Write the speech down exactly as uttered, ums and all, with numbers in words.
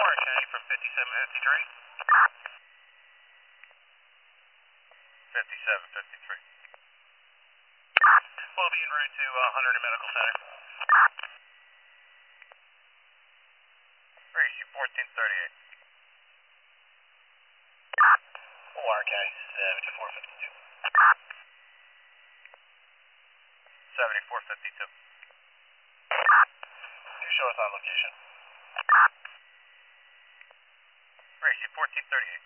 Orange County from fifty-seven fifty-three. fifty-seven fifty-three. We'll be en route to uh, Hunter Medical Center. Race you fourteen thirty-eight. Orange County seventy-four fifty-two. seventy-four fifty-two. You show us on location. Race you fourteen thirty-eight.